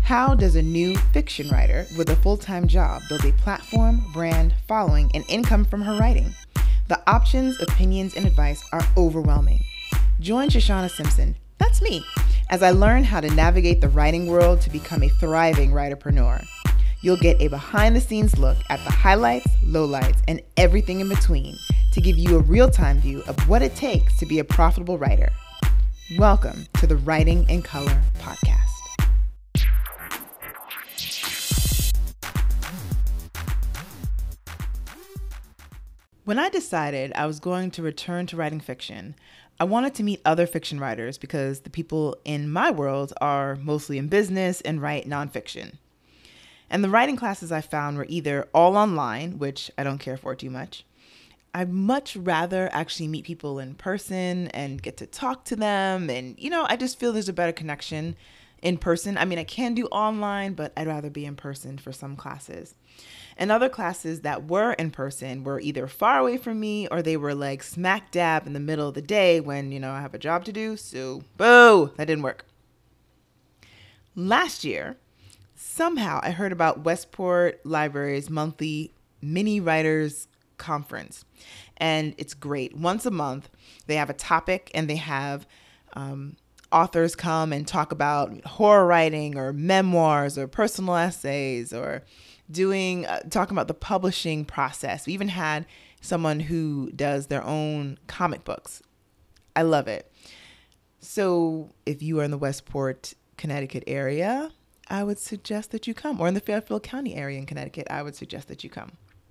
How does a new fiction writer with a full-time job build a platform, brand, following, and income from her writing? The options, opinions, and advice are overwhelming. Join Shoshana Simpson, that's me, as I learn how to navigate the writing world to become a thriving writerpreneur. You'll get a behind-the-scenes look at the highlights, lowlights, and everything in between to give you a real-time view of what it takes to be a profitable writer. Welcome to the Writing in Color podcast. When I decided I was going to return to writing fiction, I wanted to meet other fiction writers because the people in my world are mostly in business and write nonfiction. And the writing classes I found were either all online, which I don't care for too much. I'd much rather actually meet people in person and get to talk to them. And, I just feel there's a better connection in person. I mean, I can do online, but I'd rather be in person for some classes. And other classes that were in person were either far away from me or they were like smack dab in the middle of the day when, I have a job to do. So, boo, that didn't work. Last year, somehow I heard about Westport Library's monthly mini writers conference. And it's great. Once a month, they have a topic and they have authors come and talk about horror writing or memoirs or personal essays or talking about the publishing process. We even had someone who does their own comic books. I love it. So if you are in the Westport, Connecticut area, I would suggest that you come. Or in the Fairfield County area in Connecticut, I would suggest that you come.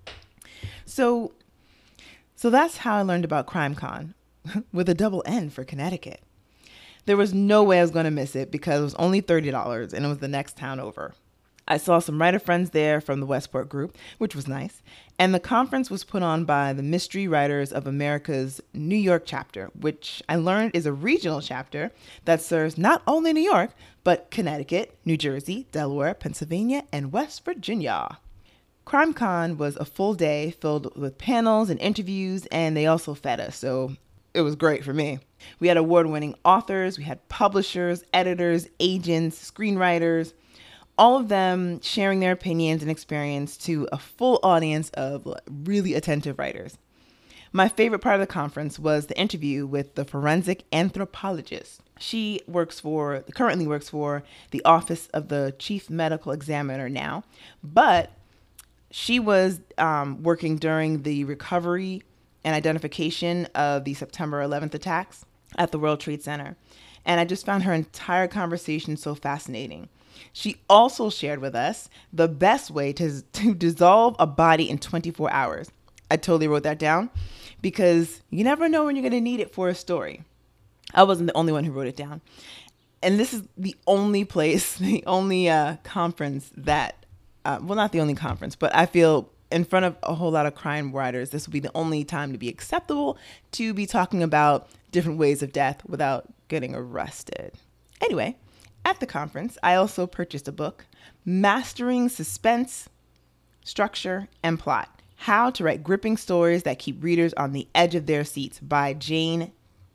So that's how I learned about CrimeCon with a double N for Connecticut. There was no way I was going to miss it because it was only $30 and it was the next town over. I saw some writer friends there from the Westport group, which was nice. And the conference was put on by the Mystery Writers of America's New York chapter, which I learned is a regional chapter that serves not only New York, but Connecticut, New Jersey, Delaware, Pennsylvania, and West Virginia. CrimeCon was a full day filled with panels and interviews, and they also fed us, so it was great for me. We had award-winning authors, we had publishers, editors, agents, screenwriters, all of them sharing their opinions and experience to a full audience of really attentive writers. My favorite part of the conference was the interview with the forensic anthropologist. She currently works for the Office of the Chief Medical Examiner now, but she was working during the recovery and identification of the September 11th attacks at the World Trade Center. And I just found her entire conversation so fascinating. She also shared with us the best way to dissolve a body in 24 hours. I totally wrote that down because you never know when you're going to need it for a story. I wasn't the only one who wrote it down. And this is the only place, the only conference that, not the only conference, but I feel in front of a whole lot of crime writers, this will be the only time to be acceptable to be talking about different ways of death without getting arrested. Anyway, at the conference, I also purchased a book, Mastering Suspense, Structure, and Plot: How to Write Gripping Stories That Keep Readers on the Edge of Their Seats by Jane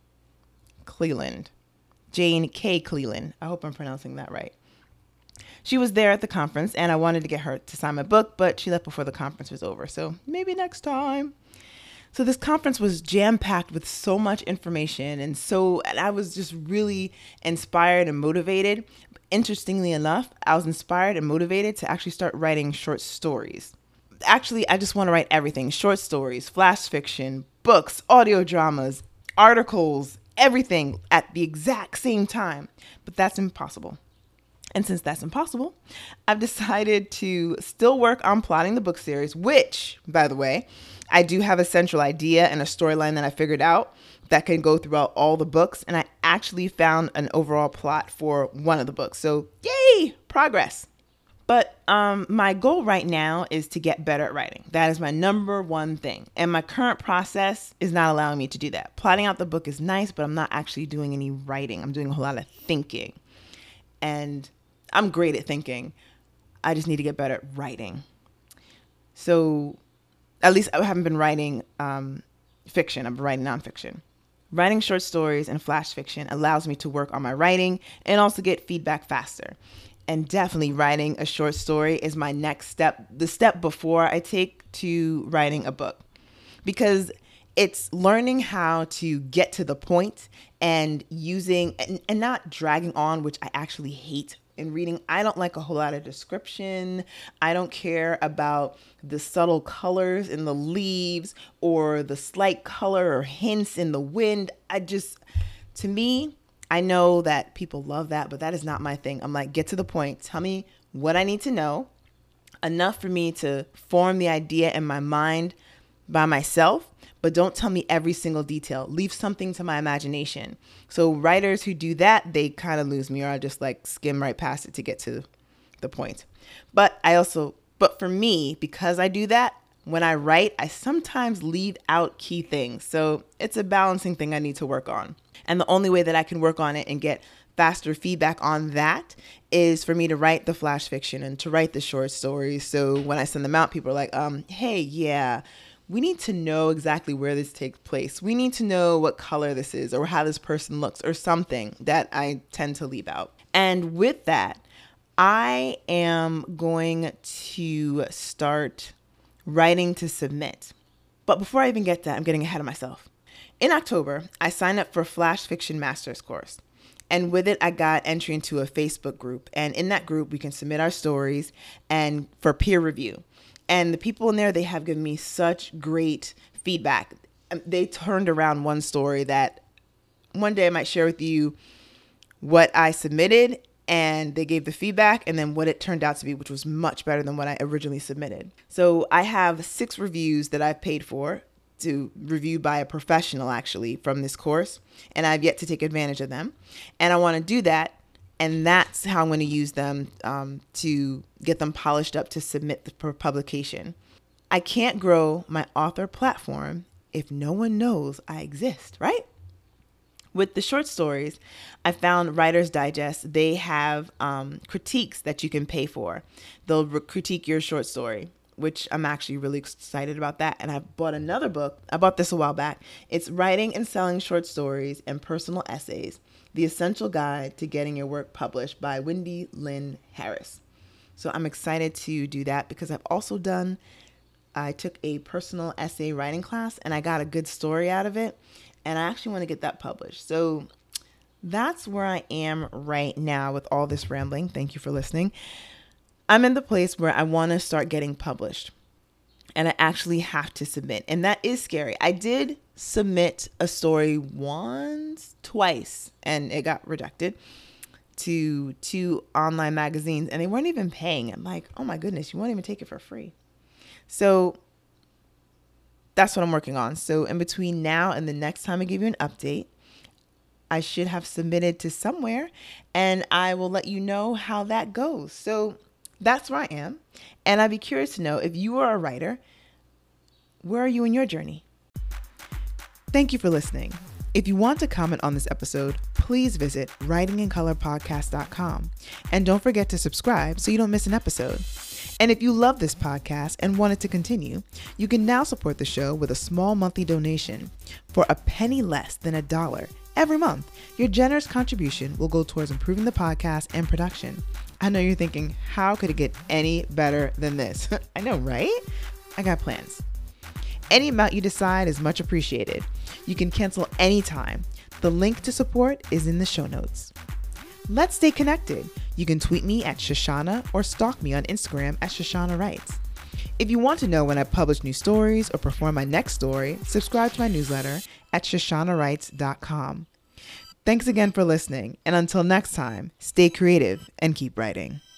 Cleland. Jane K. Cleland. I hope I'm pronouncing that right. She was there at the conference, and I wanted to get her to sign my book, but she left before the conference was over, so maybe next time. So this conference was jam-packed with so much information, and I was just really inspired and motivated. Interestingly enough, I was inspired and motivated to actually start writing short stories. Actually, I just want to write everything: short stories, flash fiction, books, audio dramas, articles, everything at the exact same time. But that's impossible. And since that's impossible, I've decided to still work on plotting the book series, which, by the way, I do have a central idea and a storyline that I figured out that can go throughout all the books. And I actually found an overall plot for one of the books. So yay, progress. But my goal right now is to get better at writing. That is my number one thing. And my current process is not allowing me to do that. Plotting out the book is nice, but I'm not actually doing any writing. I'm doing a whole lot of thinking. And I'm great at thinking. I just need to get better at writing. So at least I haven't been writing fiction. I've been writing nonfiction. Writing short stories and flash fiction allows me to work on my writing and also get feedback faster. and definitely writing a short story is my next step, the step before I take to writing a book, because it's learning how to get to the point and using and not dragging on, which I actually hate in reading. I don't like a whole lot of description. I don't care about the subtle colors in the leaves or the slight color or hints in the wind. To me, I know that people love that, but that is not my thing. I'm like, get to the point. Tell me what I need to know, enough for me to form the idea in my mind by myself, but don't tell me every single detail. Leave something to my imagination. So writers who do that, they kind of lose me, or I just like skim right past it to get to the point. But for me, because I do that, when I write, I sometimes leave out key things. So it's a balancing thing I need to work on. And the only way that I can work on it and get faster feedback on that is for me to write the flash fiction and to write the short stories. So when I send them out, people are like, hey, yeah, we need to know exactly where this takes place. We need to know what color this is or how this person looks or something that I tend to leave out. And with that, I am going to start writing to submit. But before I even get to that, I'm getting ahead of myself. In October, I signed up for a Flash Fiction Master's course. And with it, I got entry into a Facebook group. And in that group, we can submit our stories and for peer review. And the people in there, they have given me such great feedback. They turned around one story that one day I might share with you what I submitted, and they gave the feedback and then what it turned out to be, which was much better than what I originally submitted. So I have 6 reviews that I've paid for to review by a professional, actually, from this course, and I've yet to take advantage of them. And I want to do that. And that's how I'm going to use them to get them polished up to submit for publication. I can't grow my author platform if no one knows I exist, right? With the short stories, I found Writer's Digest, they have critiques that you can pay for. They'll critique your short story, which I'm actually really excited about that. And I bought another book. I bought this a while back. It's Writing and Selling Short Stories and Personal Essays, The Essential Guide to Getting Your Work Published by Wendy Lynn Harris. So I'm excited to do that because I took a personal essay writing class and I got a good story out of it. And I actually want to get that published. So that's where I am right now with all this rambling. Thank you for listening. I'm in the place where I want to start getting published. And I actually have to submit. And that is scary. I did submit a story twice, and it got rejected to 2 online magazines, and they weren't even paying. I'm like, oh my goodness, you won't even take it for free. So that's what I'm working on. So in between now and the next time I give you an update, I should have submitted to somewhere, and I will let you know how that goes. So that's where I am. And I'd be curious to know, if you are a writer, where are you in your journey? Thank you for listening. If you want to comment on this episode, please visit writingincolorpodcast.com. And don't forget to subscribe so you don't miss an episode. And if you love this podcast and want it to continue, you can now support the show with a small monthly donation. For a penny less than $1 every month, your generous contribution will go towards improving the podcast and production. I know you're thinking, how could it get any better than this? I know, right? I got plans. Any amount you decide is much appreciated. You can cancel anytime. The link to support is in the show notes. Let's stay connected. You can tweet me at Shoshana or stalk me on Instagram at Shoshana Writes. If you want to know when I publish new stories or perform my next story, subscribe to my newsletter at shoshanawrites.com. Thanks again for listening, and until next time, stay creative and keep writing.